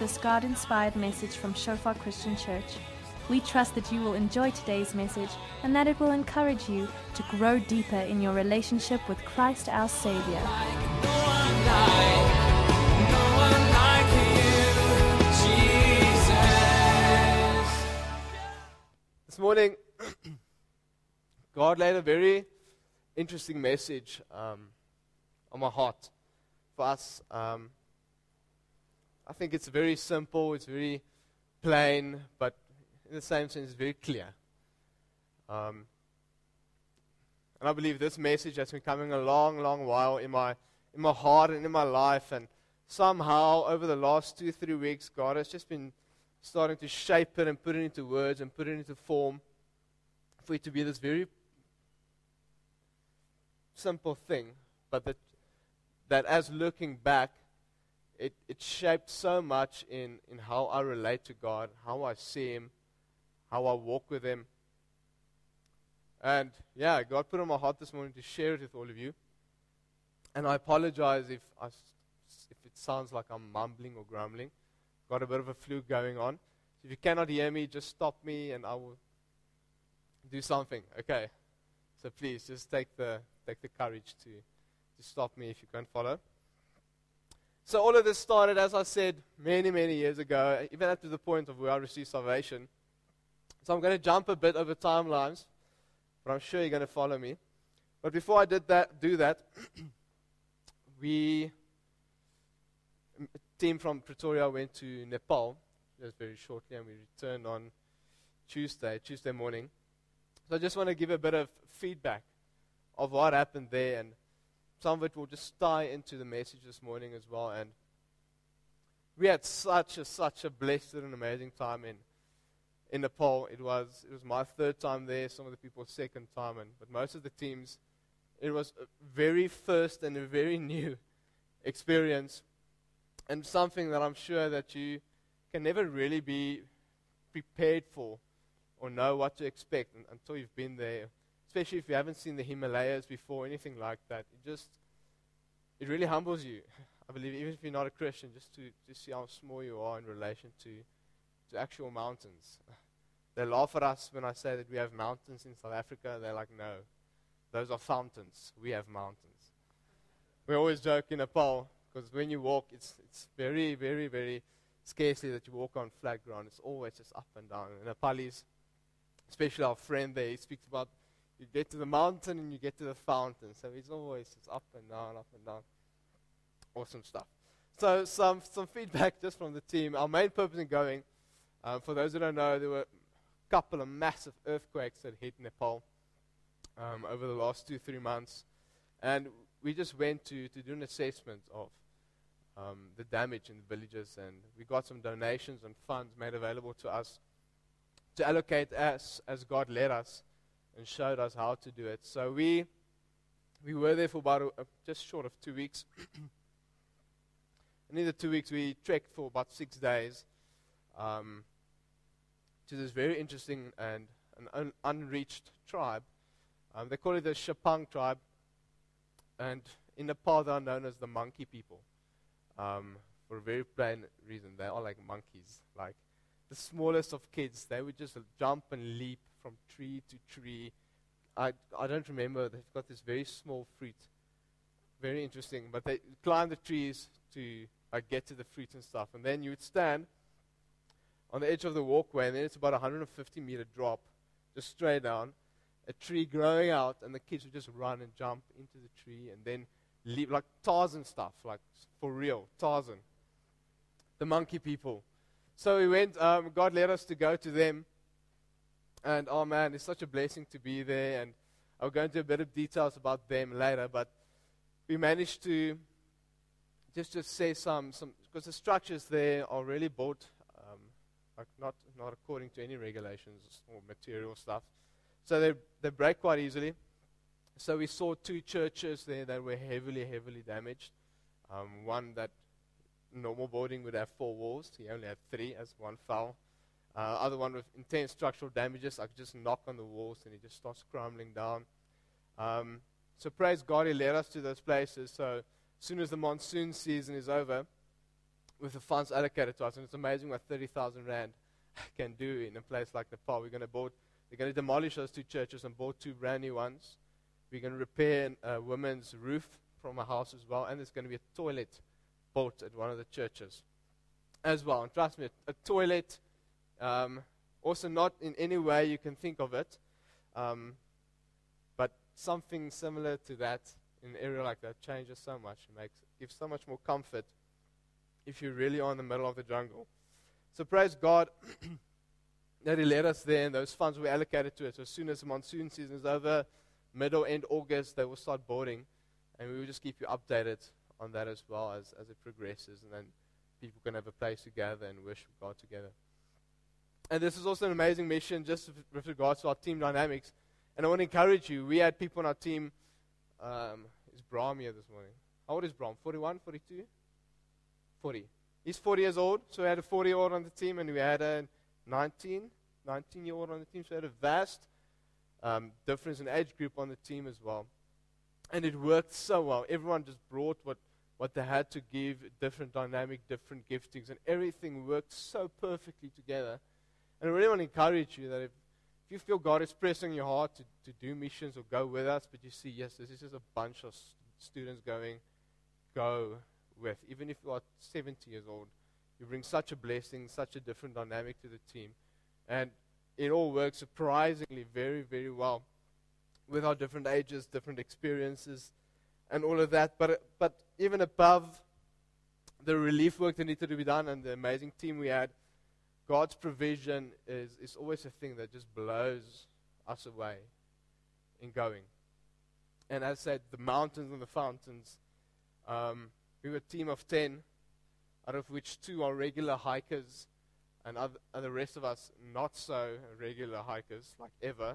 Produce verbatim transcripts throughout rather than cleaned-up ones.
this God-inspired message from Shofar Christian Church. We trust that you will enjoy today's message and that it will encourage you to grow deeper in your relationship with Christ our Savior. This morning, God laid a very interesting message um, on my heart for us. Um, I think it's very simple, it's very plain, but in the same sense, it's very clear. Um, and I believe this message has been coming a long, long while in my in my heart and in my life. And somehow, over the last two, three weeks, God has just been starting to shape it and put it into words and put it into form for it to be this very simple thing, but that that as looking back, it, it shaped so much in, in how I relate to God, how I see Him, how I walk with Him. And yeah, God put on my heart this morning to share it with all of you. And I apologize if I, if it sounds like I'm mumbling or grumbling. Got a bit of a flu going on. So if you cannot hear me, just stop me and I will do something. Okay. So please just take the take the courage to, to stop me if you can't follow. So all of this started, as I said, many, many years ago, even up to the point of where I received salvation. So I'm going to jump a bit over timelines, but I'm sure you're going to follow me. But before I did that, do that, we, a team from Pretoria went to Nepal just very shortly, and we returned on Tuesday, Tuesday morning. So I just want to give a bit of feedback of what happened there, and some of it will just tie into the message this morning as well. And we had such a such a blessed and amazing time in in Nepal. It was it was my third time there. Some of the people's second time, and but most of the teams, it was a very first and a very new experience, and something that I'm sure that you can never really be prepared for or know what to expect until you've been there. Especially if you haven't seen the Himalayas before, anything like that. It just, it really humbles you. I believe even if you're not a Christian, just to, to see how small you are in relation to, to actual mountains. They laugh at us when I say that we have mountains in South Africa. They're like, no, those are fountains. We have mountains. We always joke in Nepal, because when you walk, it's it's very, very, very scarcely that you walk on flat ground. It's always just up and down. And Nepalis, especially our friend there, he speaks about you get to the mountain and you get to the fountain. So it's always just up and down, up and down. Awesome stuff. So some some feedback just from the team. Our main purpose in going, um, for those who don't know, there were a couple of massive earthquakes that hit Nepal um, over the last two, three months. And we just went to, to do an assessment of um, the damage in the villages. And we got some donations and funds made available to us to allocate as, as God led us and showed us how to do it. So we we were there for about a, a, just short of two weeks. And in the two weeks, we trekked for about six days um, to this very interesting and an un- unreached tribe. Um, they call it the Shapang tribe. And in Nepal, they are known as the monkey people. Um, for a very plain reason. They are like monkeys. Like the smallest of kids, they would just jump and leap from tree to tree. I I don't remember. They've got this very small fruit. Very interesting. But they climb the trees to like, get to the fruit and stuff. And then you would stand on the edge of the walkway, and then it's about a one hundred fifty meter drop, just straight down. A tree growing out, and the kids would just run and jump into the tree and then leap, like Tarzan stuff, like for real, Tarzan. The monkey people. So we went, um, God led us to go to them. And oh man, it's such a blessing to be there. And I'll go into a bit of details about them later. But we managed to just just say some, some because the structures there are really built um, like not not according to any regulations or material stuff. So they they break quite easily. So we saw two churches there that were heavily, heavily damaged. Um, one that normal building would have four walls. He only had three as one fell. Uh, other one with intense structural damages. I could just knock on the walls and it just starts crumbling down. Um, so praise God, He led us to those places. So as soon as the monsoon season is over, with the funds allocated to us. And it's amazing what thirty thousand rand can do in a place like Nepal. We're going to build, they're going to demolish those two churches and build two brand new ones. We're going to repair a women's roof from a house as well. And there's going to be a toilet built at one of the churches as well. And trust me, a, a toilet, um, also not in any way you can think of it, um, but something similar to that in an area like that changes so much. It makes, gives so much more comfort if you really are in the middle of the jungle. So praise God that He led us there, and those funds were allocated to it. So as soon as the monsoon season is over, middle, end August, they will start boarding, and we will just keep you updated on that as well as, as it progresses, and then people can have a place to gather and worship God together. And this is also an amazing mission just with regards to our team dynamics. And I want to encourage you, we had people on our team, um, is Brahm here this morning? How old is Brahm? forty-one, forty-two? forty. He's forty years old, so we had a forty-year-old on the team, and we had a nineteen, nineteen-year-old on the team, so we had a vast um, difference in age group on the team as well. And it worked so well. Everyone just brought what, what they had to give, different dynamic, different giftings, and everything worked so perfectly together. And I really want to encourage you that if, if you feel God is pressing your heart to, to do missions or go with us, but you see, yes, this is just a bunch of st- students going, go with. Even if you are seventy years old, you bring such a blessing, such a different dynamic to the team. And it all works surprisingly very, very well with our different ages, different experiences, and all of that. But, but even above the relief work that needed to be done and the amazing team we had, God's provision is, is always a thing that just blows us away in going. And as I said, the mountains and the fountains, um, we were a team of ten, out of which two are regular hikers, and, other, and the rest of us not so regular hikers, like ever.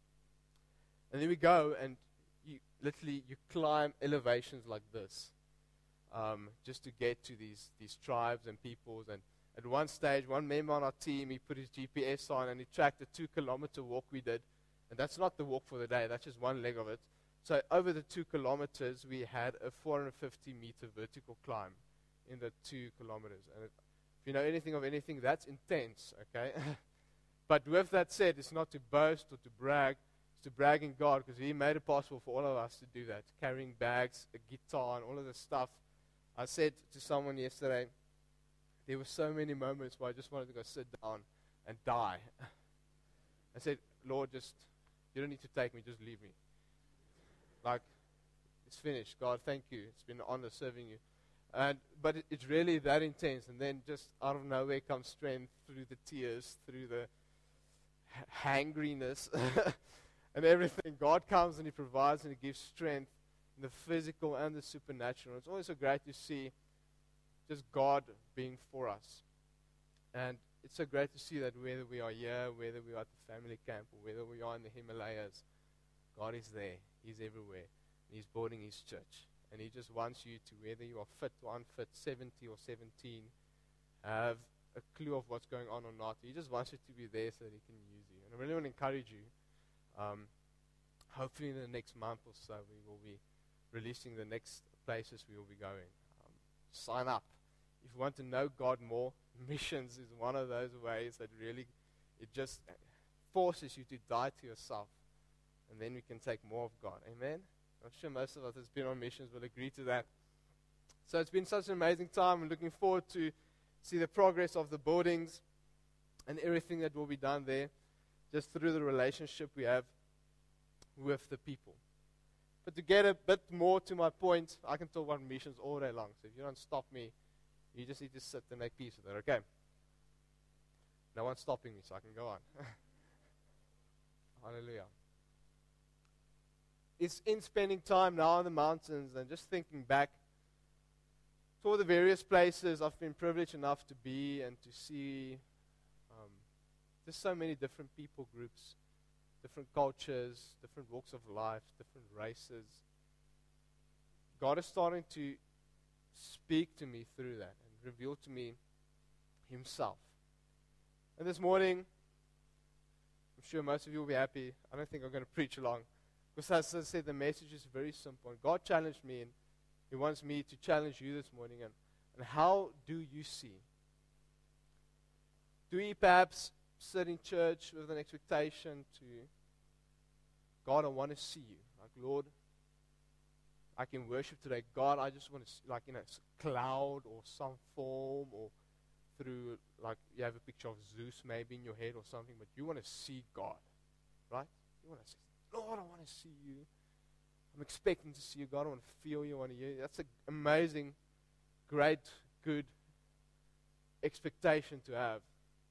And then we go, and you literally you climb elevations like this, um, just to get to these these tribes and peoples. And at one stage, one member on our team, he put his G P S on, and he tracked a two-kilometer walk we did. And that's not the walk for the day; that's just one leg of it. So over the two kilometers, we had a four hundred fifty meter vertical climb in the two kilometers. And it, if you know anything of anything, that's intense, okay? But with that said, it's not to boast or to brag. It's to brag in God, because He made it possible for all of us to do that. Carrying bags, a guitar, and all of this stuff. I said to someone yesterday, there were so many moments where I just wanted to go sit down and die. I said, Lord, just, you don't need to take me, just leave me. Like, it's finished. God, thank you. It's been an honor serving you. And But it, it's really that intense. And then just out of nowhere comes strength through the tears, through the h- hangriness and everything. God comes and He provides and He gives strength in the physical and the supernatural. It's always so great to see just God being for us. And it's so great to see that whether we are here, whether we are at the family camp, or whether we are in the Himalayas, God is there. He's everywhere. And He's building His church. And He just wants you to, whether you are fit or unfit, seventy or seventeen, have a clue of what's going on or not. He just wants you to be there so that He can use you. And I really want to encourage you. Um, hopefully in the next month or so, we will be releasing the next places we will be going. Um, sign up. If you want to know God more, missions is one of those ways that really, it just forces you to die to yourself. And then we can take more of God. Amen? I'm sure most of us that's been on missions will agree to that. So it's been such an amazing time. I'm looking forward to see the progress of the buildings and everything that will be done there, just through the relationship we have with the people. But to get a bit more to my point, I can talk about missions all day long. So if you don't stop me, you just need to sit and make peace with it, okay? No one's stopping me, so I can go on. Hallelujah. It's in spending time now in the mountains and just thinking back to all the various places I've been privileged enough to be and to see. Um, there's so many different people groups, different cultures, different walks of life, different races. God is starting to speak to me through that and reveal to me Himself. And this morning, I'm sure most of you will be happy. I don't think I'm going to preach long. Because as I said, the message is very simple. And God challenged me, and He wants me to challenge you this morning. And And how do you see? Do we perhaps sit in church with an expectation to, God, I want to see you. Like, Lord, I can worship today. God, I just want to, see, like, in a cloud or some form, or through, like, you have a picture of Zeus maybe in your head or something, but you want to see God, right? You want to say, Lord, I want to see you. I'm expecting to see you, God. I want to feel you. I want to hear you. That's an amazing, great, good expectation to have.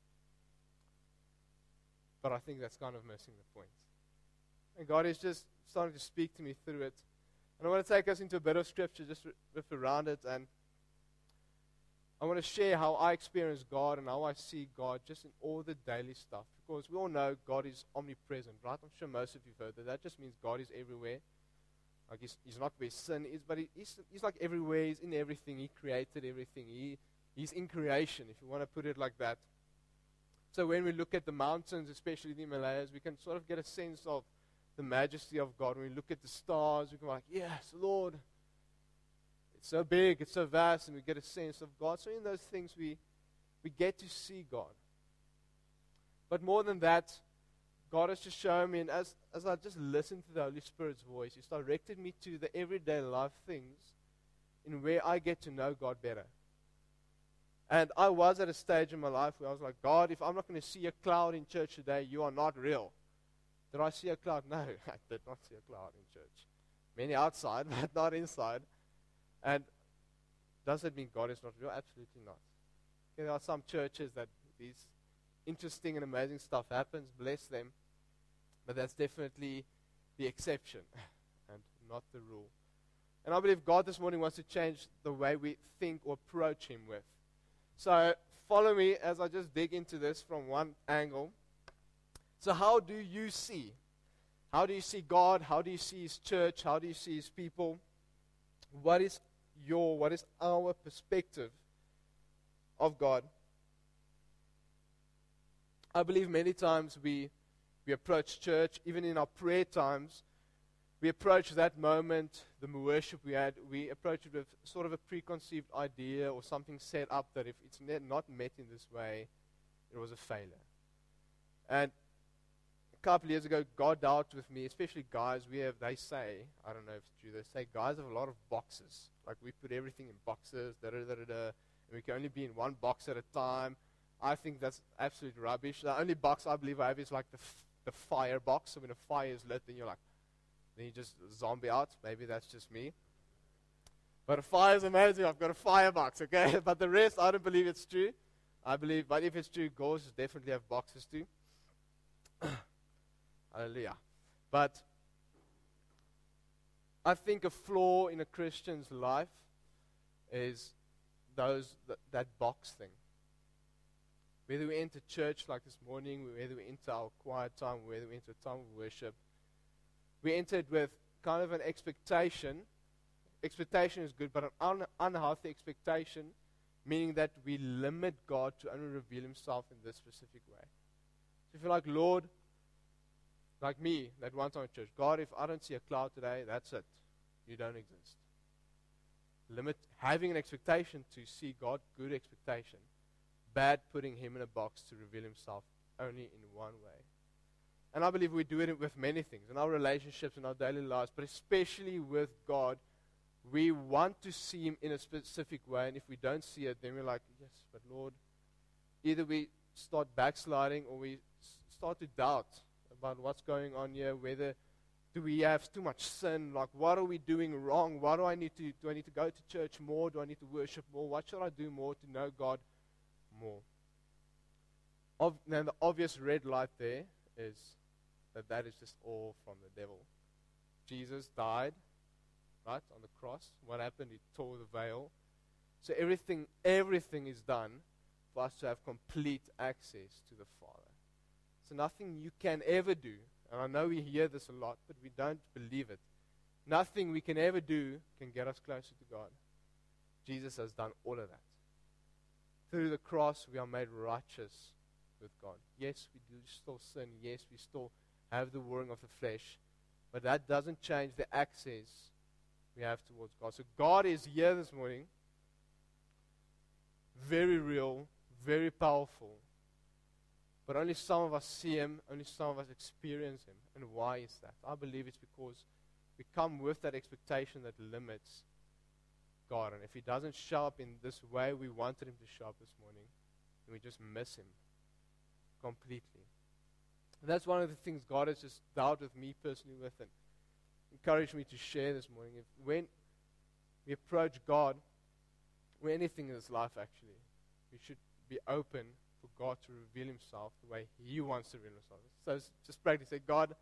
But I think that's kind of missing the point. And God is just starting to speak to me through it. And I want to take us into a bit of scripture, just riff around it. And I want to share how I experience God and how I see God just in all the daily stuff. Because we all know God is omnipresent, right? I'm sure most of you have heard that. That just means God is everywhere. Like he's, he's not where sin is, but he, he's, he's like everywhere. He's in everything. He created everything. He, he's in creation, if you want to put it like that. So when we look at the mountains, especially the Himalayas, we can sort of get a sense of the majesty of God. When we look at the stars, we can be like, yes, Lord. It's so big, it's so vast, and we get a sense of God. So in those things, we, we get to see God. But more than that, God has just shown me, and as, as I just listened to the Holy Spirit's voice, He's directed me to the everyday life things in where I get to know God better. And I was at a stage in my life where I was like, God, if I'm not going to see a cloud in church today, you are not real. Did I see a cloud? No, I did not see a cloud in church. Many outside, but not inside. And does it mean God is not real? Absolutely not. Okay, there are some churches that these interesting and amazing stuff happens. Bless them. But that's definitely the exception and not the rule. And I believe God this morning wants to change the way we think or approach Him with. So follow me as I just dig into this from one angle. So how do you see? How do you see God? How do you see His church? How do you see His people? What is your, what is our perspective of God? I believe many times we, we approach church, even in our prayer times, we approach that moment, the worship we had, we approach it with sort of a preconceived idea or something set up that if it's ne- not met in this way, it was a failure. And a couple of years ago, God dealt with me, especially guys, we have, they say, I don't know if it's true, they say guys have a lot of boxes. Like we put everything in boxes, da da da da da, and we can only be in one box at a time. I think that's absolute rubbish. The only box I believe I have is like the, f- the fire box. So when a fire is lit, then you're like, then you just zombie out. Maybe that's just me. But a fire is amazing. I've got a firebox, okay? But the rest, I don't believe it's true. I believe, but if it's true, ghosts definitely have boxes too. Hallelujah. But I think a flaw in a Christian's life is those th- that box thing. Whether we enter church like this morning, whether we enter our quiet time, whether we enter a time of worship, we entered with kind of an expectation. Expectation is good, but an un- unhealthy expectation, meaning that we limit God to only reveal Himself in this specific way. So if you're like, Lord, like me, that one time in church, God, if I don't see a cloud today, that's it. You don't exist. Limit having an expectation to see God, good expectation. Bad putting Him in a box to reveal Himself only in one way. And I believe we do it with many things, in our relationships, in our daily lives, but especially with God, we want to see Him in a specific way, and if we don't see it, then we're like, yes, but Lord, either we start backsliding or we s- start to doubt about what's going on here, whether do we have too much sin, like what are we doing wrong, what do I need to, do I need to go to church more, do I need to worship more, what should I do more to know God more? Ob- now the obvious red light there is that that is just all from the devil. Jesus died, right, on the cross. What happened? He tore the veil. So everything, everything is done for us to have complete access to the Father. So nothing you can ever do, and I know we hear this a lot, but we don't believe it. Nothing we can ever do can get us closer to God. Jesus has done all of that. Through the cross, we are made righteous with God. Yes, we do still sin. Yes, we still have the warring of the flesh. But that doesn't change the access we have towards God. So God is here this morning. very real, very powerful. But only some of us see Him, only some of us experience Him. And why is that? I believe it's because we come with that expectation that limits God. And if He doesn't show up in this way we wanted Him to show up this morning, then we just miss Him completely. And that's one of the things God has just dealt with me personally with and encouraged me to share this morning. If when we approach God, or anything in this life actually, we should be open for God to reveal Himself the way He wants to reveal Himself. So it's just practically say, God,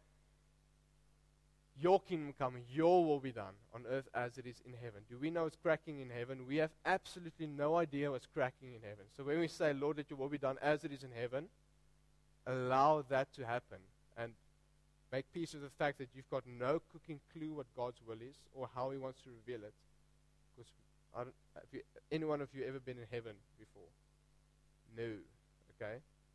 Your kingdom come, Your will be done on earth as it is in heaven. Do we know it's cracking in heaven? We have absolutely no idea what's cracking in heaven. So when we say, Lord, that Your will be done as it is in heaven, allow that to happen. And make peace with the fact that you've got no cooking clue what God's will is or how He wants to reveal it. Because I don't, have you, any one of you ever been in heaven before? No. Okay?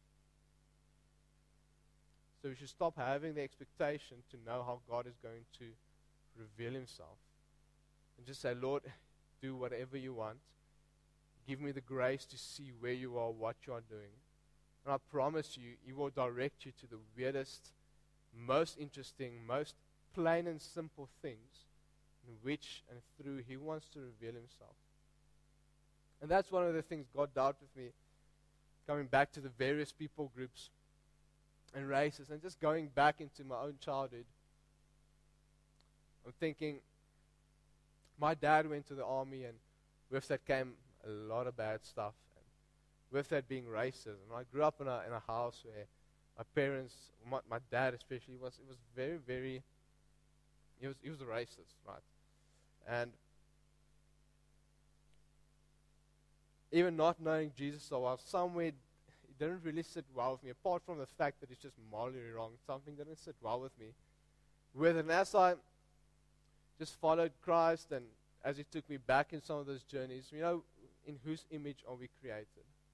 So we should stop having the expectation to know how God is going to reveal Himself. And just say, Lord, do whatever You want. Give me the grace to see where You are, what You are doing. And I promise you, He will direct you to the weirdest, most interesting, most plain and simple things in which and through He wants to reveal Himself. And that's one of the things God dealt with me, coming back to the various people groups and races, and just going back into my own childhood. I'm thinking, my dad went to the army, and with that came a lot of bad stuff. And with that being racism, I grew up in a in a house where my parents, my, my dad especially, was it was very very. He was he was a racist, right? And even not knowing Jesus so well, somewhere it didn't really sit well with me, apart from the fact that it's just morally wrong. Something didn't sit well with me. With and as I just followed Christ, and as He took me back in some of those journeys, you know, in whose image are we created?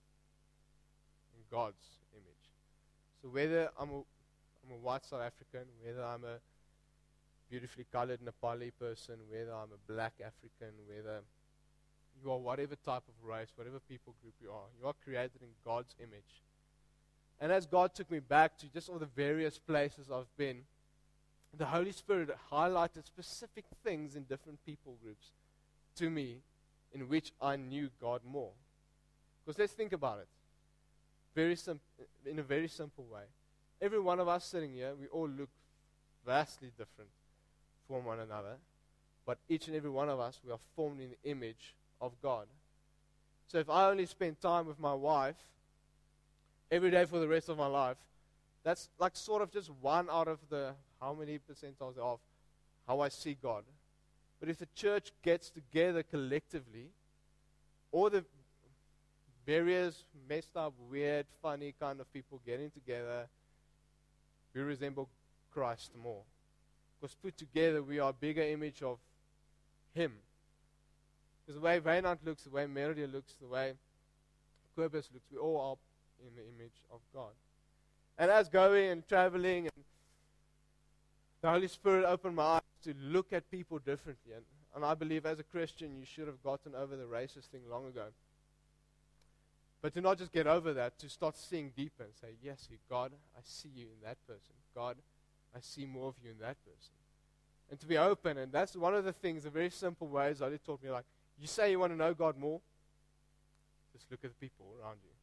In God's image. So whether I'm a, I'm a white South African, whether I'm a beautifully colored Nepali person, whether I'm a black African, whether you are whatever type of race, whatever people group you are, you are created in God's image. And as God took me back to just all the various places I've been, the Holy Spirit highlighted specific things in different people groups to me in which I knew God more. Because let's think about it. Very sim- in a very simple way. Every one of us sitting here, we all look vastly different from one another. But each and every one of us, we are formed in the image of God. So if I only spend time with my wife every day for the rest of my life, that's like sort of just one out of the how many percentiles of how I see God. But if the church gets together collectively, all the various messed up, weird, funny kind of people getting together, we resemble Christ more. Because put together, we are a bigger image of Him. Because the way Wynand looks, the way Meredith looks, the way Kobus looks, we all are in the image of God. And as going and traveling, and the Holy Spirit opened my eyes to look at people differently. And, and I believe as a Christian, you should have gotten over the racist thing long ago. But to not just get over that, to start seeing deeper and say, yes, God, I see You in that person. God, I see more of You in that person. And to be open, and that's one of the things, the very simple ways Oli taught me, like, you say you want to know God more, just look at the people around you.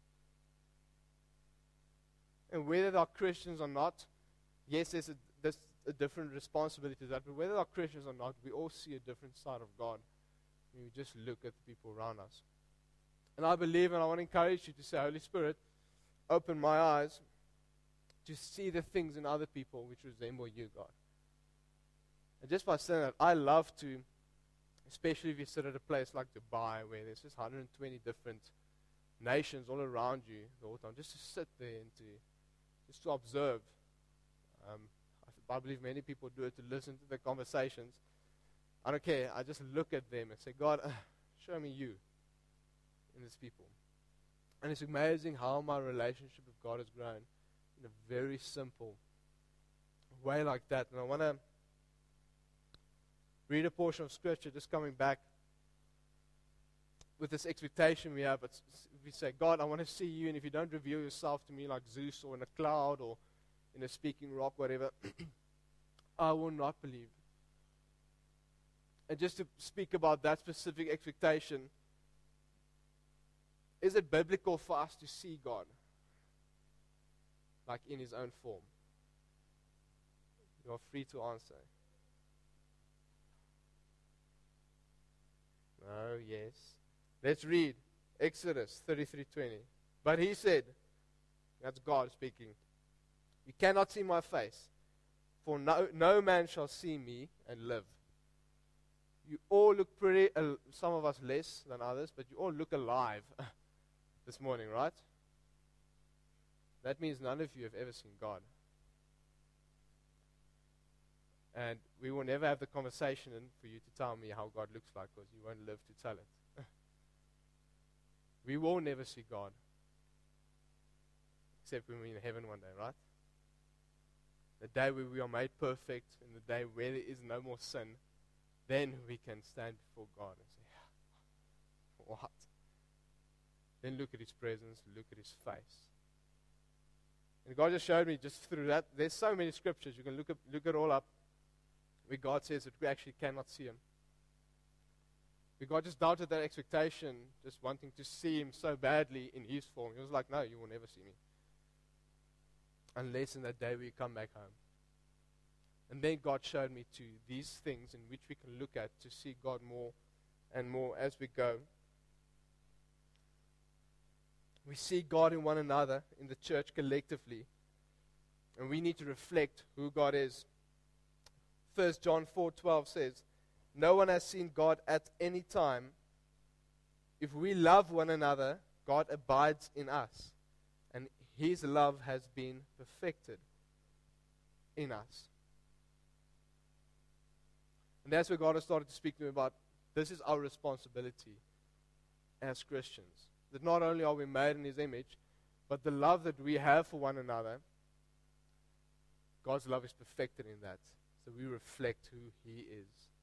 And whether they're Christians or not, yes, there's a, there's a different responsibility to that, but whether they're Christians or not, we all see a different side of God. And we just look at the people around us. And I believe, and I want to encourage you to say, Holy Spirit, open my eyes to see the things in other people which resemble You, God. And just by saying that, I love to, especially if you sit at a place like Dubai, where there's just one hundred twenty different nations all around you the whole time, just to sit there and to, just to observe. Um, I, I believe many people do it to listen to the conversations. I don't care. I just look at them and say, God, uh, show me You in these people. And it's amazing how my relationship with God has grown in a very simple way like that. And I want to read a portion of Scripture, just coming back with this expectation we have, it's, we say, God, I want to see you, and if you don't reveal yourself to me like Zeus or in a cloud or in a speaking rock, whatever, I will not believe. And just to speak about that specific expectation, is it biblical for us to see God like in His own form? You are free to answer. No, yes. Let's read Exodus thirty-three twenty. But He said, that's God speaking, you cannot see my face, for no, no man shall see me and live. You all look pretty, uh, some of us less than others, but you all look alive this morning, right? That means none of you have ever seen God. And we will never have the conversation for you to tell me how God looks like, because you won't live to tell it. We will never see God. Except when we're in heaven one day, right? The day where we are made perfect, and the day where there is no more sin, then we can stand before God and say, what? Then look at His presence, look at His face. And God just showed me just through that. There's so many scriptures. You can look, up, look it all up where God says that we actually cannot see Him. Where God just doubted that expectation, just wanting to see Him so badly in His form. He was like, no, you will never see me. Unless in that day we come back home. And then God showed me to these things in which we can look at to see God more and more as we go. We see God in one another, in the church collectively. And we need to reflect who God is. First John four twelve says, no one has seen God at any time. If we love one another, God abides in us, and His love has been perfected in us. And that's where God has started to speak to me about, this is our responsibility as Christians. That not only are we made in His image, but the love that we have for one another, God's love is perfected in that. So we reflect who He is.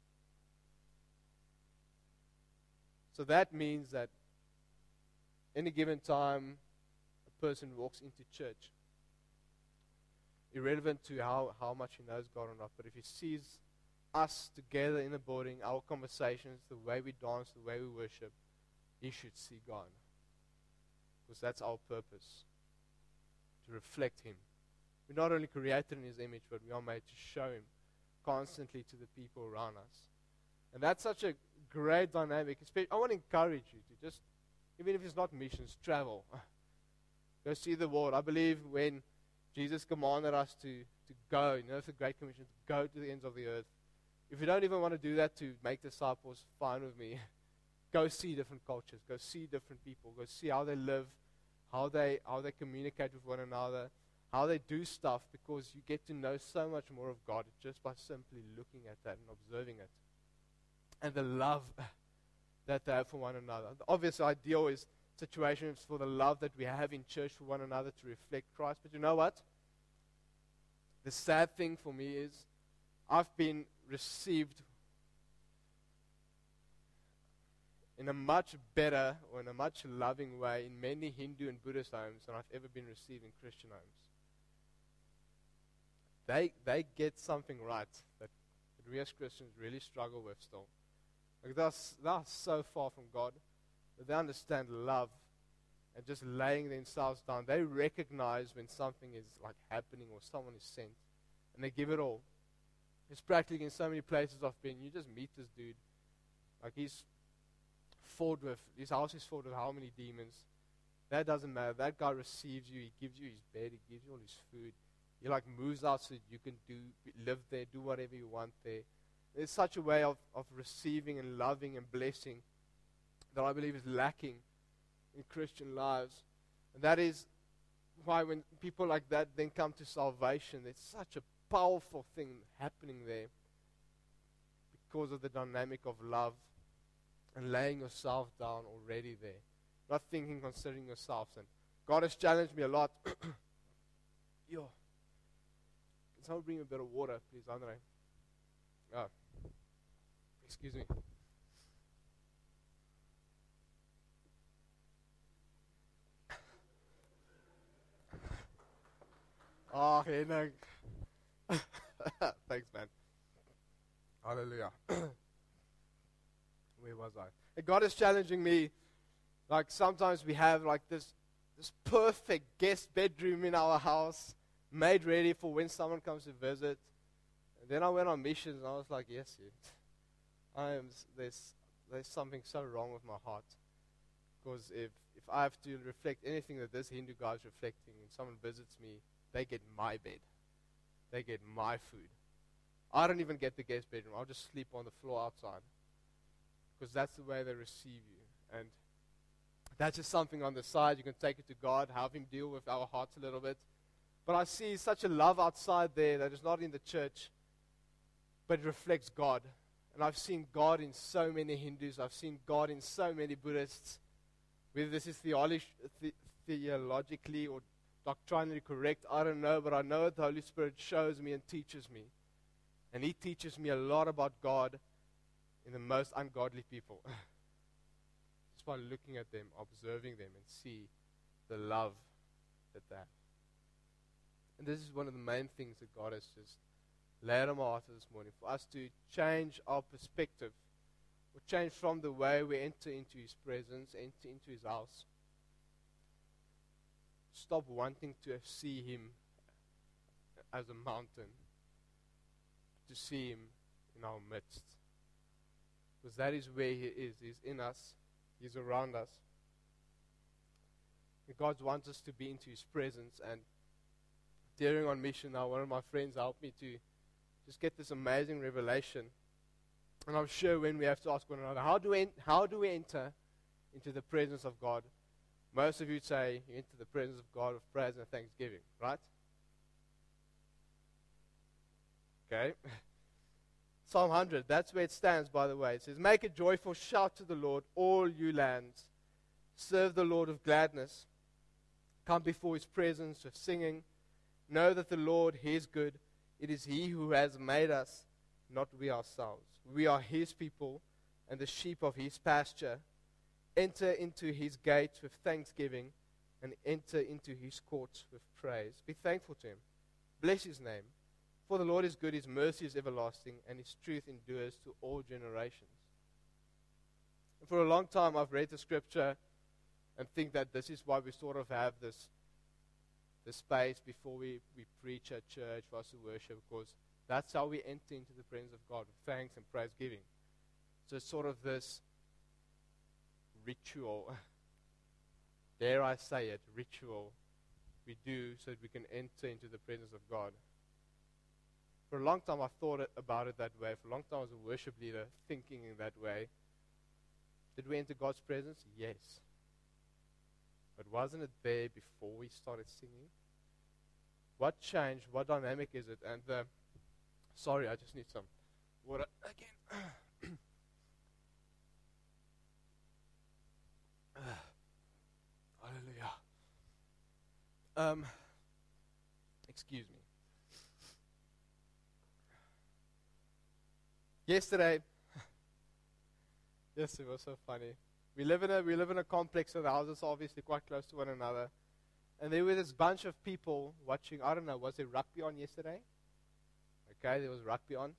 So that means that any given time a person walks into church, irrelevant to how, how much he knows God or not, but if he sees us together in the building, our conversations, the way we dance, the way we worship, he should see God. Because that's our purpose, to reflect Him. We're not only created in His image, but we are made to show Him constantly to the people around us. And that's such a great dynamic. I want to encourage you to just, even if it's not missions, travel. Go see the world. I believe when Jesus commanded us to, to go, you know, it's a great commission, to go to the ends of the earth. If you don't even want to do that to make disciples, fine with me. Go see different cultures. Go see different people. Go see how they live, how they how they communicate with one another, how they do stuff, because you get to know so much more of God just by simply looking at that and observing it. And the love that they have for one another. The obvious ideal is situations for the love that we have in church for one another to reflect Christ. But you know what? The sad thing for me is I've been received in a much better or in a much loving way in many Hindu and Buddhist homes than I've ever been received in Christian homes. They they get something right that, that we as Christians really struggle with still. Like they're, they're so far from God that they understand love and just laying themselves down. They recognize when something is like happening or someone is sent, and they give it all. It's practically in so many places I've been, you just meet this dude. Like he's filled with, his house is filled with how many demons. That doesn't matter. That guy receives you. He gives you his bed. He gives you all his food. He like moves out so that you can do, live there, do whatever you want there. There's such a way of, of receiving and loving and blessing that I believe is lacking in Christian lives. And that is why when people like that then come to salvation, there's such a powerful thing happening there because of the dynamic of love and laying yourself down already there. Not thinking, considering yourselves. And God has challenged me a lot. Yo. Can someone bring me a bit of water, please, Andre? Oh. Excuse me. Oh, Henrik. Thanks, man. Hallelujah. Where was I? And God is challenging me. Like sometimes we have like this, this perfect guest bedroom in our house, made ready for when someone comes to visit. And then I went on missions, and I was like, yes, yes. I am. There's there's something so wrong with my heart, because if if I have to reflect anything that this Hindu guy is reflecting, and someone visits me, they get my bed, they get my food. I don't even get the guest bedroom. I'll just sleep on the floor outside, because that's the way they receive you. And that's just something on the side. You can take it to God, help Him deal with our hearts a little bit. But I see such a love outside there that is not in the church, but it reflects God. And I've seen God in so many Hindus. I've seen God in so many Buddhists. Whether this is theolo- the- theologically or doctrinally correct, I don't know. But I know that the Holy Spirit shows me and teaches me. And He teaches me a lot about God in the most ungodly people. Just by looking at them, observing them, and see the love that they have. And this is one of the main things that God has just laid on my heart this morning, for us to change our perspective, or change from the way we enter into His presence, enter into His house. Stop wanting to see Him as a mountain, to see Him in our midst. Because that is where He is. He's in us. He's around us. And God wants us to be into His presence. And during on mission now, one of my friends helped me to just get this amazing revelation. And I'm sure when we have to ask one another, how do we, en- how do we enter into the presence of God? Most of you say you enter the presence of God with praise and thanksgiving, right? Okay. Psalm one hundred, that's where it stands, by the way. It says, make a joyful shout to the Lord, all you lands. Serve the Lord with gladness. Come before His presence with singing. Know that the Lord, He is good. It is He who has made us, not we ourselves. We are His people and the sheep of His pasture. Enter into His gates with thanksgiving and enter into His courts with praise. Be thankful to Him. Bless His name. For the Lord is good, His mercy is everlasting, and His truth endures to all generations. And for a long time I've read the scripture and think that this is why we sort of have this the space before we, we preach at church for us to worship, because that's how we enter into the presence of God, with thanks and praise giving. So it's sort of this ritual, dare I say it, ritual we do so that we can enter into the presence of God. For a long time I thought it, about it that way. For a long time I was a worship leader thinking in that way. Did we enter God's presence? Yes. But wasn't it there before we started singing? What changed? What dynamic is it? And uh, sorry, I just need some water again. Hallelujah. Um, excuse me. Yesterday, yes, it was so funny. We live in a we live in a complex, so the houses are obviously quite close to one another. And there were this bunch of people watching. I don't know, was there rugby on yesterday? Okay, there was rugby on.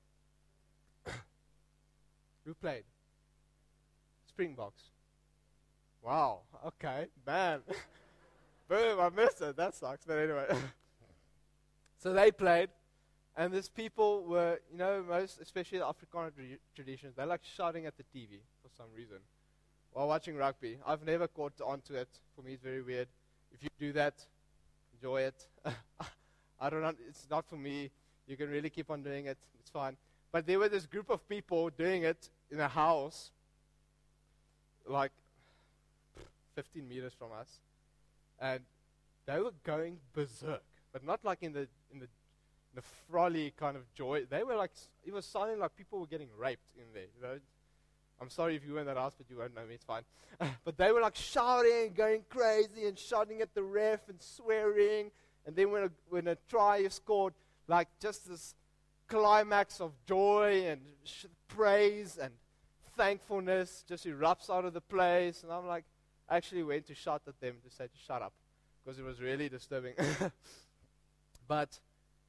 Who played? Springboks. Wow. Okay, man. Boom! I missed it. That sucks. But anyway, so they played, and these people were, you know, most especially the Afrikaner tra- traditions. They like shouting at the T V for some reason while watching rugby. I've never caught onto it. For me, it's very weird. If you do that, enjoy it. I don't know. It's not for me. You can really keep on doing it. It's fine. But there were this group of people doing it in a house, like fifteen meters from us, and they were going berserk. But not like in the in the the frolic kind of joy. They were like, it was sounding like people were getting raped in there. You know? I'm sorry if you were in that house, but you won't know me, it's fine. But they were like shouting, going crazy, and shouting at the ref and swearing. And then when a, when a try is scored, like just this climax of joy and sh- praise and thankfulness just erupts out of the place. And I'm like, I actually went to shout at them to say to shut up, because it was really disturbing. But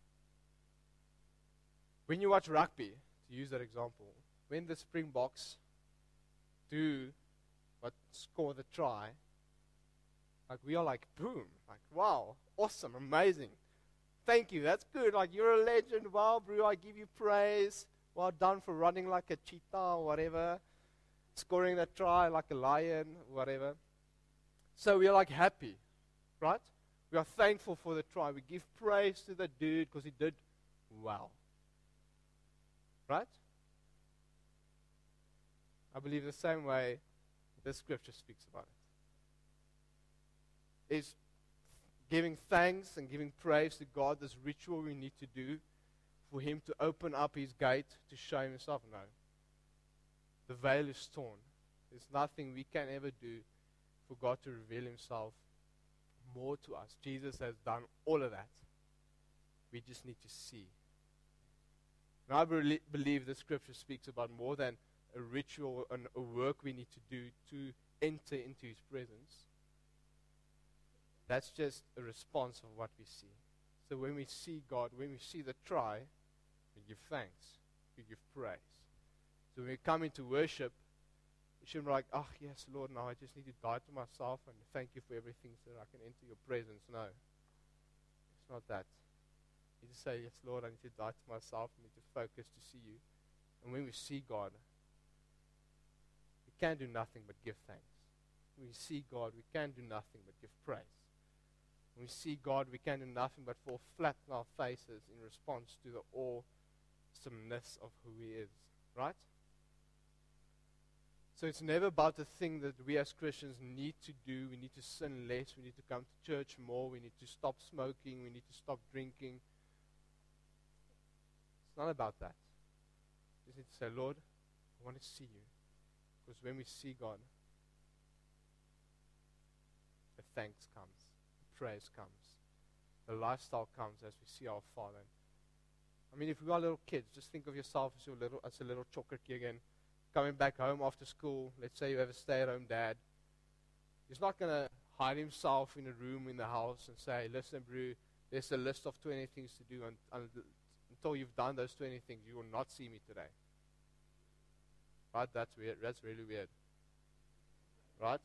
when you watch rugby, to use that example, when the Springboks do what score the try, like we are like, boom, like wow, awesome, amazing. Thank you, that's good. Like you're a legend. Wow, bro, I give you praise. Well done for running like a cheetah or whatever, scoring that try like a lion, whatever. So we are like happy, right? We are thankful for the try. We give praise to the dude because he did well. Right? I believe the same way this scripture speaks about it. Is giving thanks and giving praise to God, this ritual we need to do for Him to open up His gate to show Himself? No. The veil is torn. There's nothing we can ever do for God to reveal Himself more to us. Jesus has done all of that. We just need to see. And I be- believe the scripture speaks about more than a ritual and a work we need to do to enter into His presence. That's just a response of what we see. So when we see God, when we see the try, we give thanks. We give praise. So when we come into worship, we shouldn't be like, oh yes, Lord, now I just need to die to myself and thank you for everything so that I can enter your presence. No. It's not that. You just say, yes, Lord, I need to die to myself. I need to focus to see you. And when we see God, we can do nothing but give thanks. When we see God, we can do nothing but give praise. When we see God, we can do nothing but fall flat on our faces in response to the awesomeness of who He is. Right? So it's never about the thing that we as Christians need to do. We need to sin less. We need to come to church more. We need to stop smoking. We need to stop drinking. It's not about that. We just need to say, Lord, I want to see you. Because when we see God, the thanks comes. The praise comes. The lifestyle comes as we see our Father. I mean, if we are little kids, just think of yourself as, your little, as a little chocolate again. Coming back home after school, let's say you have a stay-at-home dad. He's not going to hide himself in a room in the house and say, listen, bro, there's a list of twenty things to do, and, and until you've done those twenty things, you will not see me today. Right? That's weird. That's really weird. Right?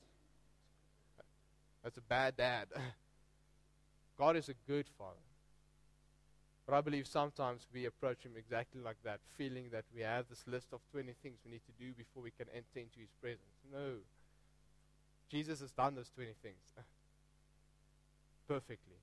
That's a bad dad. God is a good Father. But I believe sometimes we approach Him exactly like that, feeling that we have this list of twenty things we need to do before we can enter into His presence. No. Jesus has done those twenty things perfectly.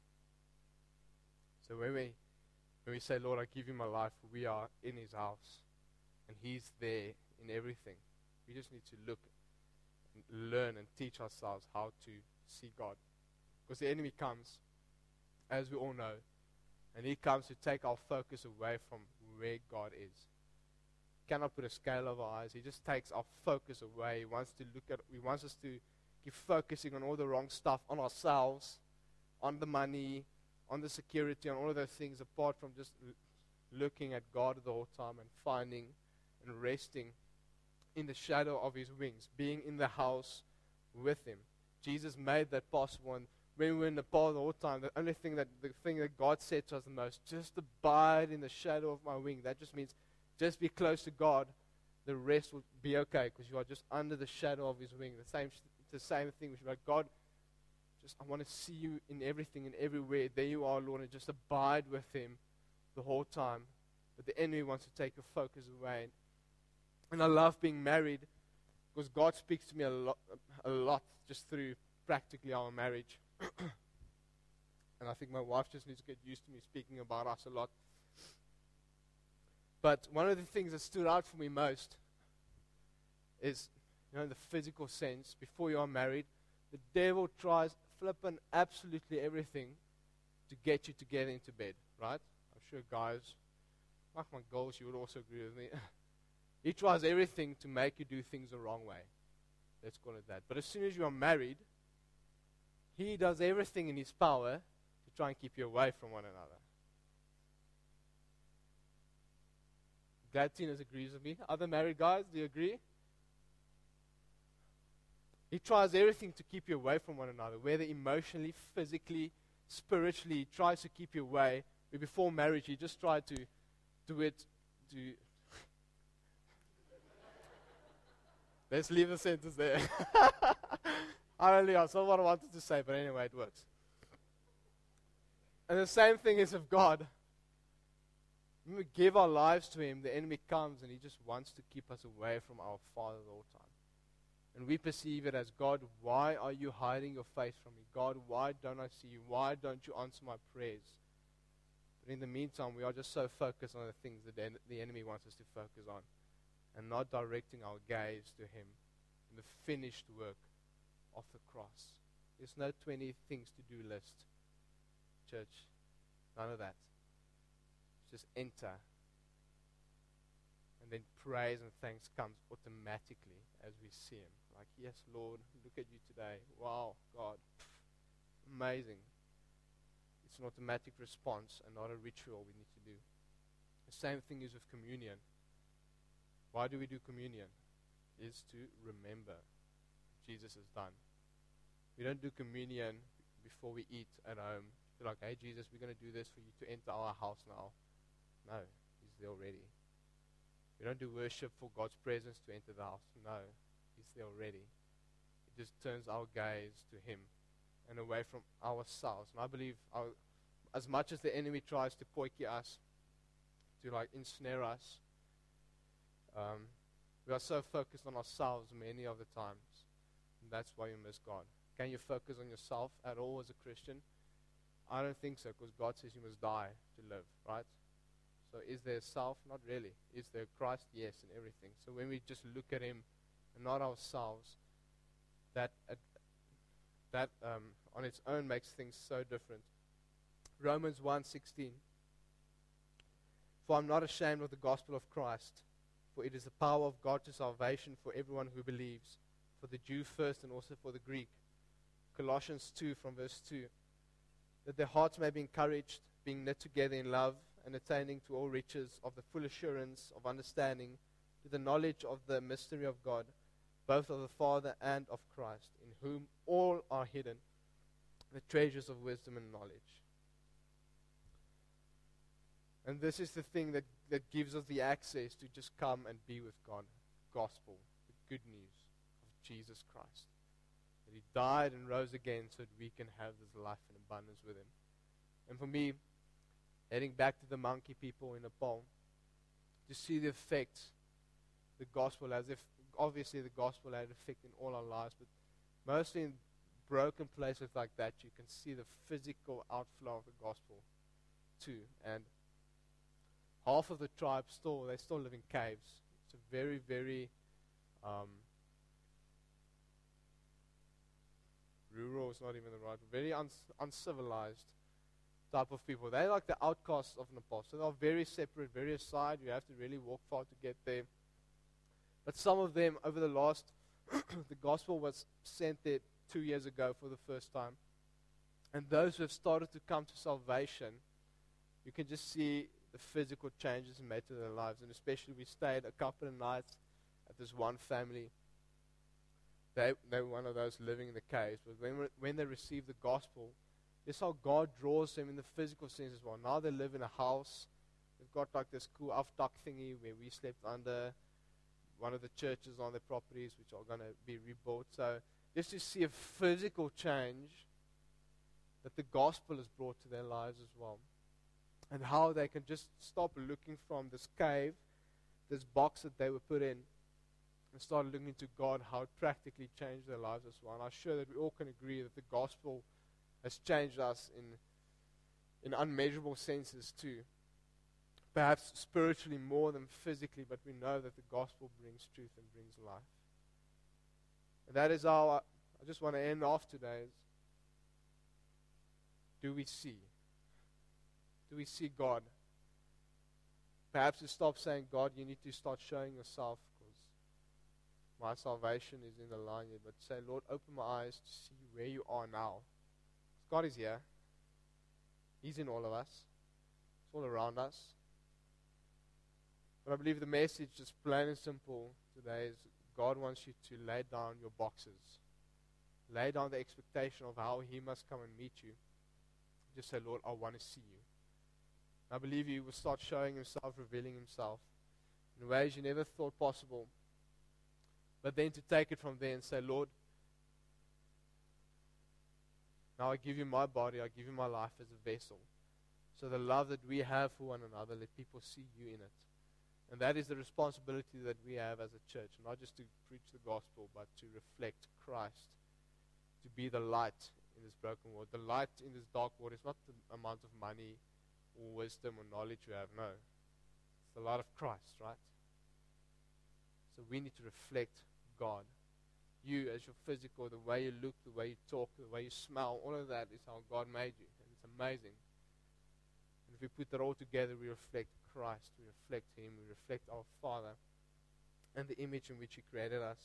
So when we, when we say, Lord, I give you my life, we are in His house, and He's there in everything. We just need to look and learn and teach ourselves how to see God. Because the enemy comes, as we all know, and he comes to take our focus away from where God is. He cannot put a scale over our eyes. He just takes our focus away. He wants to look at. He wants us to keep focusing on all the wrong stuff, on ourselves, on the money, on the security, on all of those things, apart from just l- looking at God the whole time and finding and resting in the shadow of His wings, being in the house with Him. Jesus made that possible. And when we were in Nepal the whole time, the only thing that, the thing that God said to us the most, just abide in the shadow of my wing. That just means just be close to God. The rest will be okay because you are just under the shadow of His wing. The same, the same thing. We should be like, God, just I want to see you in everything and everywhere. There you are, Lord, and just abide with Him the whole time. But the enemy wants to take your focus away. And I love being married because God speaks to me a lot, a lot just through practically our marriage. And I think my wife just needs to get used to me speaking about us a lot. But one of the things that stood out for me most is, you know, in the physical sense, before you are married, the devil tries flipping absolutely everything to get you to get into bed, right? I'm sure guys, like my girls, you would also agree with me. He tries everything to make you do things the wrong way. Let's call it that. But as soon as you are married, he does everything in his power to try and keep you away from one another. Glad Tinas agrees with me. Other married guys, do you agree? He tries everything to keep you away from one another, whether emotionally, physically, spiritually. He tries to keep you away where before marriage he just tried to do it, to... Let's leave the sentence there. I don't know, that's not what I wanted to say, but anyway, it works. And the same thing is of God. When we give our lives to Him, the enemy comes and he just wants to keep us away from our Father the whole time. And we perceive it as, God, why are you hiding your face from me? God, why don't I see you? Why don't you answer my prayers? But in the meantime, we are just so focused on the things that the, the enemy wants us to focus on, and not directing our gaze to Him and the finished work of the cross. There's no twenty things to do list, church. None of that. Just enter. And then praise and thanks comes automatically as we see Him. Like, yes, Lord, look at you today. Wow, God. Amazing. It's an automatic response and not a ritual we need to do. The same thing is with communion. Why do we do communion? Is to remember what Jesus has done. We don't do communion before we eat at home. We're like, hey, Jesus, we're going to do this for you to enter our house now. No, He's there already. We don't do worship for God's presence to enter the house. No, He's there already. It just turns our gaze to Him and away from ourselves. And I believe our, as much as the enemy tries to poiky us, to like ensnare us, um, we are so focused on ourselves many of the times. And that's why you miss God. Can you focus on yourself at all as a Christian? I don't think so, because God says you must die to live, right? So is there self? Not really. Is there Christ? Yes, in everything. So when we just look at Him and not ourselves, that uh, that um, on its own makes things so different. Romans one sixteen. For I'm not ashamed of the gospel of Christ, for it is the power of God to salvation for everyone who believes, for the Jew first and also for the Greek. Colossians two from verse two. That their hearts may be encouraged, being knit together in love, and attaining to all riches of the full assurance of understanding, to the knowledge of the mystery of God, both of the Father and of Christ, in whom all are hidden, the treasures of wisdom and knowledge. And this is the thing that, that gives us the access to just come and be with God. Gospel, the good news of Jesus Christ. That He died and rose again so that we can have this life in abundance with Him. And for me, heading back to the monkey people in Nepal, to see the effect the gospel has. If obviously the gospel had an effect in all our lives, but mostly in broken places like that, you can see the physical outflow of the gospel too. And half of the tribe still, they still live in caves. It's a very, very um, rural is not even the right, very uns- uncivilized type of people. They're like the outcasts of Nepal. So they're very separate, very aside. You have to really walk far to get there. But some of them, over the last, the gospel was sent there two years ago for the first time. And those who have started to come to salvation, you can just see the physical changes made to their lives. And especially we stayed a couple of nights at this one family. They, they were one of those living in the caves. But when, when they received the gospel, this how God draws them in the physical sense as well. Now they live in a house. They've got like this cool aftak thingy where we slept under one of the churches on their properties, which are going to be rebuilt. So just to see a physical change that the gospel has brought to their lives as well. And how they can just stop looking from this cave, this box that they were put in, and start looking to God, how it practically changed their lives as well. And I'm sure that we all can agree that the gospel has changed us in in unmeasurable senses too. Perhaps spiritually more than physically, but we know that the gospel brings truth and brings life. And that is how I, I just want to end off today. Is, do we see? Do we see God? Perhaps to stop saying, God, you need to start showing yourself because my salvation is in the line here. But say, Lord, open my eyes to see where you are now. God is here. He's in all of us. It's all around us. But I believe the message, just plain and simple today, is God wants you to lay down your boxes. Lay down the expectation of how He must come and meet you. Just say, Lord, I want to see you. I believe He will start showing Himself, revealing Himself in ways you never thought possible. But then to take it from there and say, Lord, now I give you my body, I give you my life as a vessel. So the love that we have for one another, let people see you in it. And that is the responsibility that we have as a church, not just to preach the gospel, but to reflect Christ, to be the light in this broken world. The light in this dark world is not the amount of money or wisdom or knowledge you have, no. It's the light of Christ, right? So we need to reflect God. You as your physical, the way you look, the way you talk, the way you smell, all of that is how God made you. And it's amazing. And if we put that all together, we reflect Christ, we reflect Him, we reflect our Father and the image in which He created us.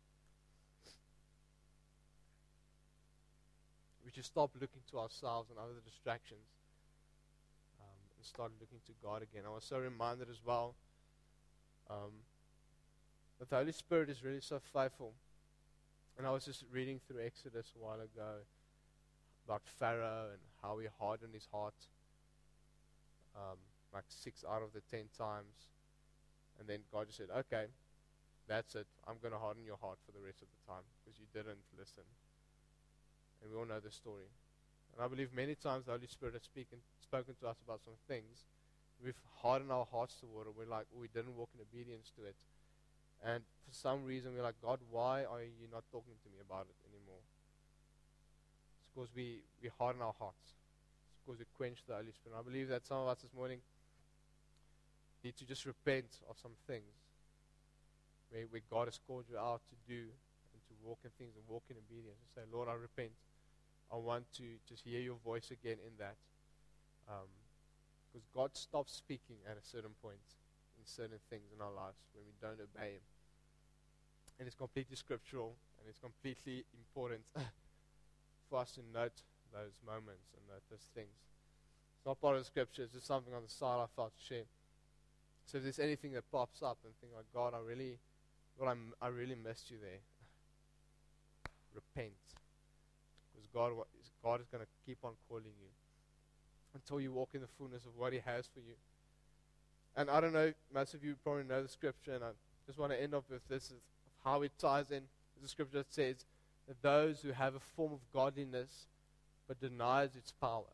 We should stop looking to ourselves and other distractions um, and start looking to God again. I was so reminded as well um, that the Holy Spirit is really so faithful. And I was just reading through Exodus a while ago about Pharaoh and how he hardened his heart um, like six out of the ten times. And then God just said, okay, that's it. I'm going to harden your heart for the rest of the time because you didn't listen. And we all know the story. And I believe many times the Holy Spirit has speaken, spoken to us about some things. We've hardened our hearts toward it. We're like, oh, we didn't walk in obedience to it. And for some reason, we're like, God, why are you not talking to me about it anymore? It's because we, we harden our hearts. It's because we quench the Holy Spirit. I believe that some of us this morning need to just repent of some things where, where God has called you out to do and to walk in things and walk in obedience. And say, Lord, I repent. I want to just hear your voice again in that. Um, because God stops speaking at a certain point in certain things in our lives when we don't obey Him. And it's completely scriptural and it's completely important for us to note those moments and note those things. It's not part of the scripture, it's just something on the side I felt to share. So if there's anything that pops up and think like, God, I really, God, I'm, I really missed you there. Repent. Because God, God is going to keep on calling you until you walk in the fullness of what He has for you. And I don't know, most of you probably know the scripture, and I just want to end up with this, of how it ties in. The scripture that says that those who have a form of godliness but denies its power.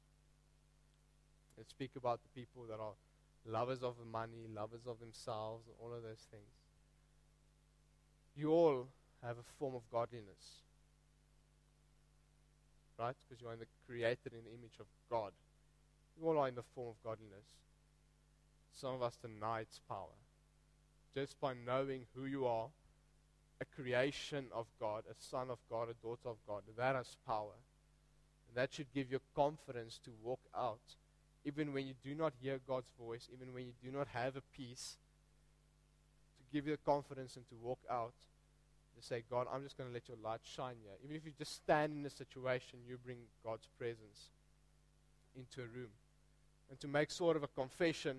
They speak about the people that are lovers of money, lovers of themselves, and all of those things. You all have a form of godliness. Right? Because you are in the, created in the image of God. You all are in the form of godliness. Some of us deny its power. Just by knowing who you are, a creation of God, a son of God, a daughter of God, that has power. And that should give you confidence to walk out, even when you do not hear God's voice, even when you do not have a peace, to give you the confidence and to walk out. To say, God, I'm just going to let your light shine here. Even if you just stand in a situation, you bring God's presence into a room. And to make sort of a confession,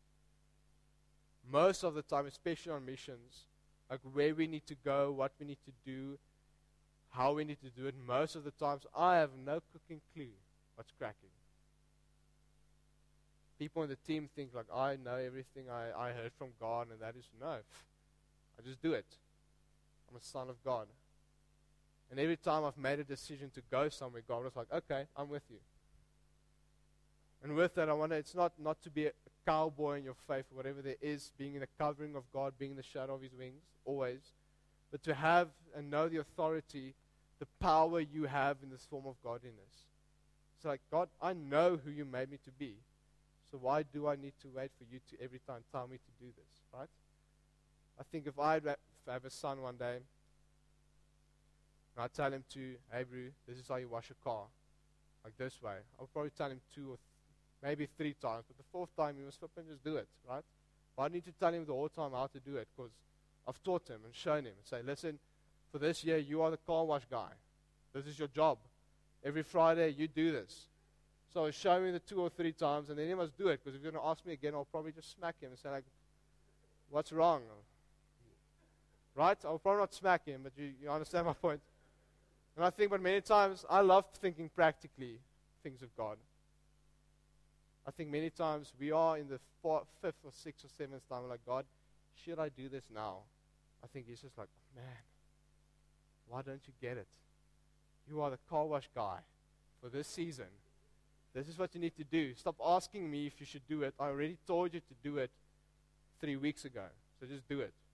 most of the time, especially on missions, like where we need to go, what we need to do, how we need to do it, most of the times, I have no cooking clue what's cracking. People in the team think like, I know everything I, I heard from God, and that is, no. I just do it. I'm a son of God. And every time I've made a decision to go somewhere, God was like, okay, I'm with you. And with that, I want to, it's not, not to be a cowboy in your faith, or whatever there is, being in the covering of God, being in the shadow of His wings, always. But to have and know the authority, the power you have in this form of godliness. It's like, God, I know who you made me to be. So why do I need to wait for you to every time tell me to do this, right? I think if I have a son one day, and I tell him to, hey, bro, this is how you wash a car, like this way, I'll probably tell him two or th- maybe three times, but the fourth time he must flip and just do it, right? But I need to tell him the whole time how to do it, because I've taught him and shown him and say, listen, for this year, you are the car wash guy. This is your job. Every Friday, you do this. So show me the two or three times, and then he must do it, because if you're going to ask me again, I'll probably just smack him and say, like, what's wrong? Right? I'll probably not smack him, but you, you understand my point. And I think, but many times, I love thinking practically things of God. I think many times we are in the four, fifth or sixth or seventh time, like, God, should I do this now? I think He's just like, man, why don't you get it? You are the car wash guy for this season. This is what you need to do. Stop asking me if you should do it. I already told you to do it three weeks ago. So just do it.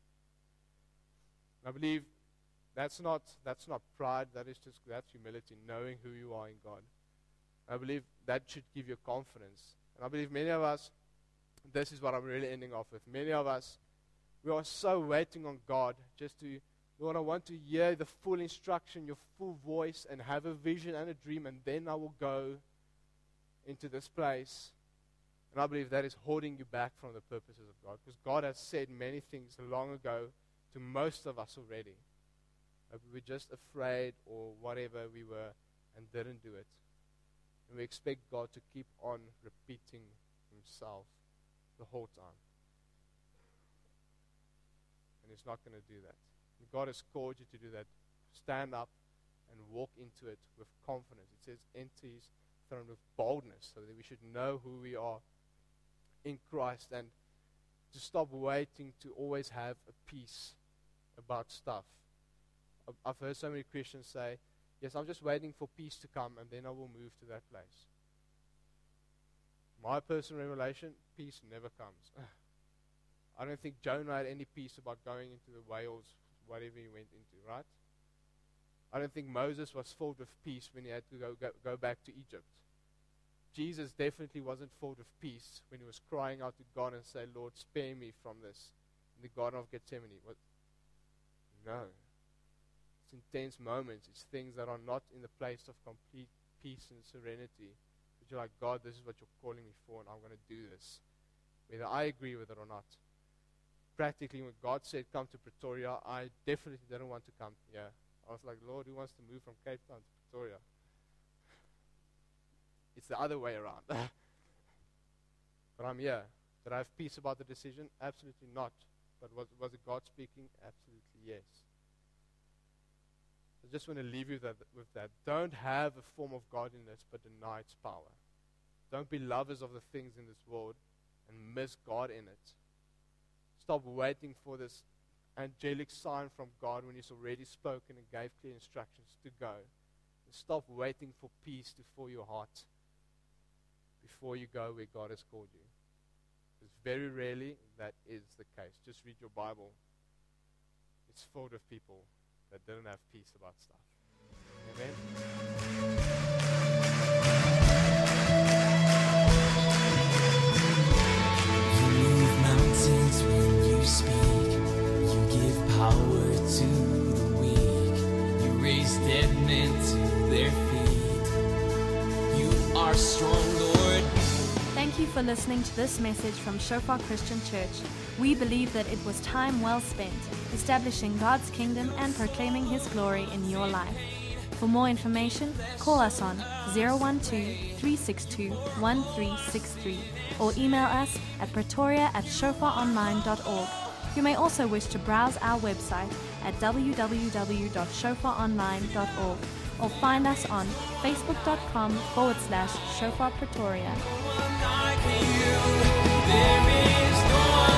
I believe that's not that's not pride. That is just that's humility, knowing who you are in God. I believe that should give you confidence. And I believe many of us, this is what I'm really ending off with. Many of us, we are so waiting on God just to, Lord, I want to hear the full instruction, your full voice, and have a vision and a dream, and then I will go into this place. And I believe that is holding you back from the purposes of God, because God has said many things long ago to most of us already. But we were just afraid or whatever we were and didn't do it. And we expect God to keep on repeating Himself the whole time. And He's not going to do that. And God has called you to do that. Stand up and walk into it with confidence. It says, enter His throne with boldness, so that we should know who we are in Christ, and to stop waiting to always have a peace about stuff. I've heard so many Christians say, yes, I'm just waiting for peace to come, and then I will move to that place. My personal revelation, peace never comes. I don't think Jonah had any peace about going into the whales, whatever he went into, right? I don't think Moses was filled with peace when he had to go, go, go back to Egypt. Jesus definitely wasn't filled with peace when he was crying out to God and saying, Lord, spare me from this in the Garden of Gethsemane. What? No. It's intense moments. It's things that are not in the place of complete peace and serenity. But you're like, God, this is what you're calling me for, and I'm going to do this, whether I agree with it or not. Practically, when God said, come to Pretoria, I definitely didn't want to come here. I was like, Lord, who wants to move from Cape Town to Pretoria? It's the other way around. But I'm here. Did I have peace about the decision? Absolutely not. But was, was it God speaking? Absolutely yes. I just want to leave you that, with that. Don't have a form of godliness, but deny its power. Don't be lovers of the things in this world and miss God in it. Stop waiting for this angelic sign from God when He's already spoken and gave clear instructions to go. And stop waiting for peace to fill your heart before you go where God has called you. Because very rarely that is the case. Just read your Bible. It's filled with people that didn't have peace about stuff. Amen? You move mountains when you speak. You give power to the weak. You raise dead men to their feet. You are strong, Lord. Thank you for listening to this message from Shofar Christian Church. We believe that it was time well spent establishing God's kingdom and proclaiming His glory in your life. For more information, call us on zero one two, three six two, one three six three or email us at pretoria at shofar online dot org. You may also wish to browse our website at w w w dot shofar online dot org or find us on facebook.com forward slash Shofar Pretoria. There is no one